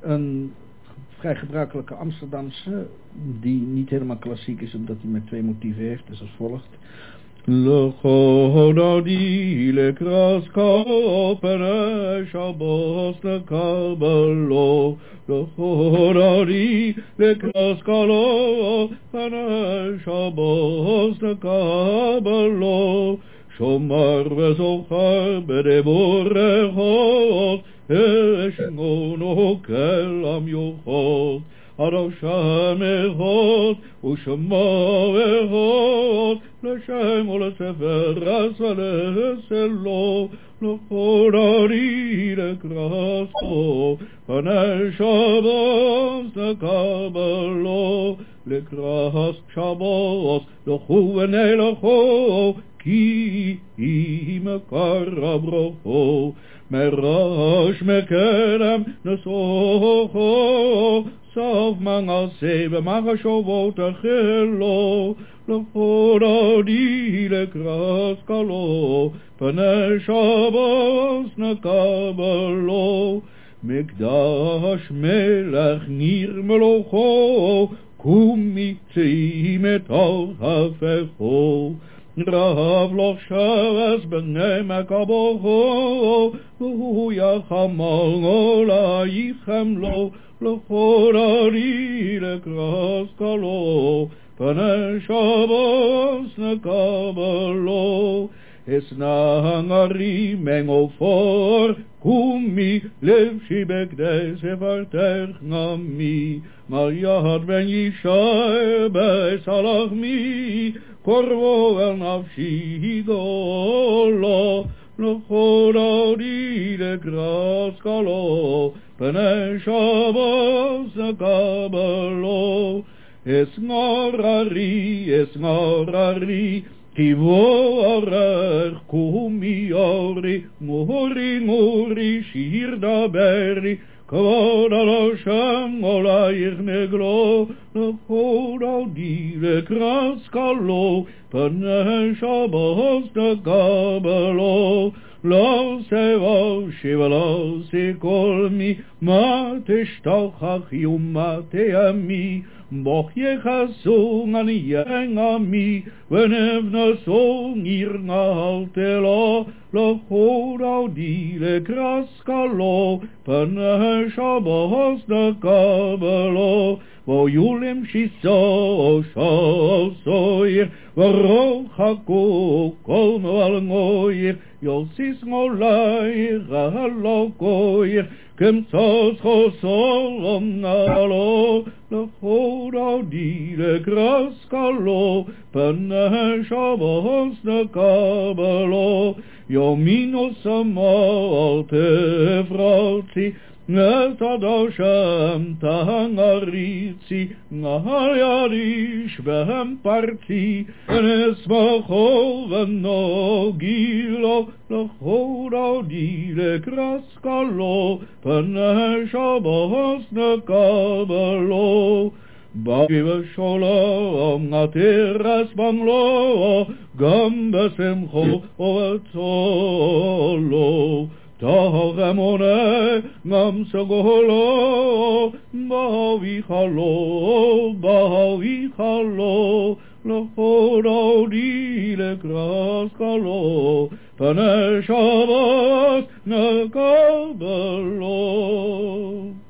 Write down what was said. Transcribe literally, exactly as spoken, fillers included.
een vrij gebruikelijke Amsterdamse, die niet helemaal klassiek is, omdat hij met twee motieven heeft, dus als volgt. Le choda di le krasko pere shabos le kabalo. Le choda di le kraskalo pere shabos le kabalo. Shomar vezochar bedevorechot eshgono kelam yochot. Adoshem echot ushema echot L'Shem u'lesefer asvaleselo L'chodari lekrasko Panei Shabbos lekabalo Lekras Shabbos L'chu v'nei l'cho Ki imekar abrocho Merash mekerem nesocho Sov mangase v'mangashovot achelo L'chodari lekraskalo Panei Shabbos nekabalo Mikdash melech nir melocho Kumi tzim etol hafecho Rav loch shavas b'nei mekabocho V'hu yachamal olayichem lo L'chodari lekraskalo Panei Shabbos nekabalo Esnangari mengofor Kumi levshi bekdes evartech nami Maryad ben Yishai besalachmi Korvo el nafshi hidolo L'chodari lekraskalo Panei Shabbos nekabalo Esngorari, esngorari Kivo arech kumi ori Ngori ngori shir daberi Kavod al Hashem olayich negro L'chod al di lekraskalo Panei Shabbos nekabalo Lo sevo shiva lo sikol mi Ma tishtochach yuma te'ami Boch yechasung an yengami V'nevnasung irnaltelo L'chod al di lekraskalo Panei Shabbos nekabalo Vo yulim shiso shosoir V'roch hakuk kol moal ngoir Yosis ngolai halokoir Kemsos chosolom nalo L'chod al di lekraskalo Panei Shabbos nekabalo Yomino samo al tefrotzi Et Adoshem tangaritzi Nahayadish behem parti Enesmacho v'nogilo L'chod al di lekraskalo Panei Shabbos nekabalo Bagi v'sholom natiras banglo Gam besimcho u'etzolo Tahamone gam segolo Bahavichalo, bahavichalo L'chod al di lekraskalo Panei Shabbos nekabalo